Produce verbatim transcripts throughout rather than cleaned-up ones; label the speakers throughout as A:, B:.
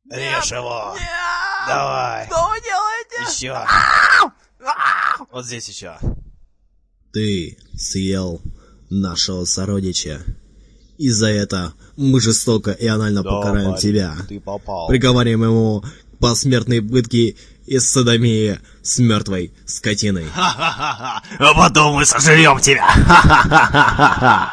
A: Режь его.
B: Нет.
A: Давай.
B: Что вы делаете?
A: Еще. Вот здесь еще.
C: Ты съел нашего сородича. И за это мы жестоко и анально
A: Да,
C: покараем
A: парень,
C: тебя.
A: ты попал.
C: Приговорим ему посмертные пытки и содомии с мертвой скотиной.
A: Ха-ха-ха. А потом мы сожрем тебя. Ха-ха-ха.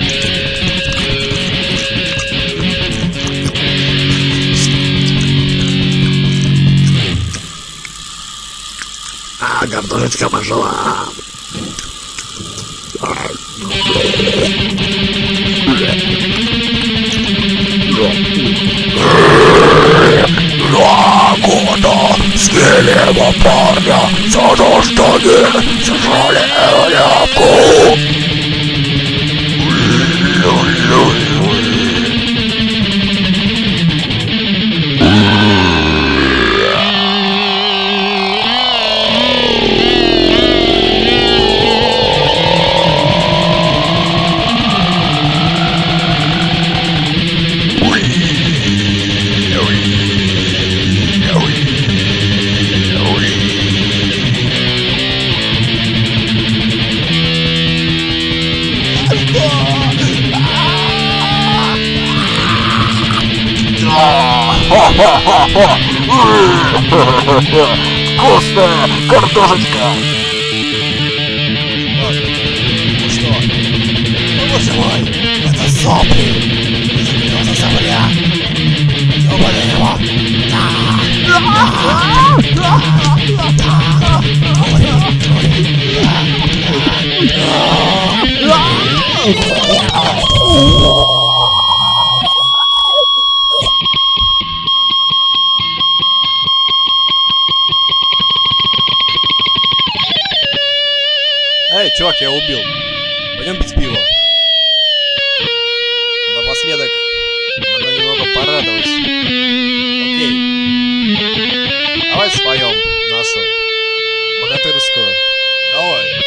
C: А, картошечка пошла.
D: Лагода съели его парня за то, что они сожрали рябку. Вкусная картошечка.
A: Ну что? Ну, боже мой, это сопли. Заберется сопля. Ёбаный его. Эй, чувак, я убил. Пойдем пить пиво. Напоследок надо немного порадовать. Окей. Давай споем нашу богатырскую. Давай.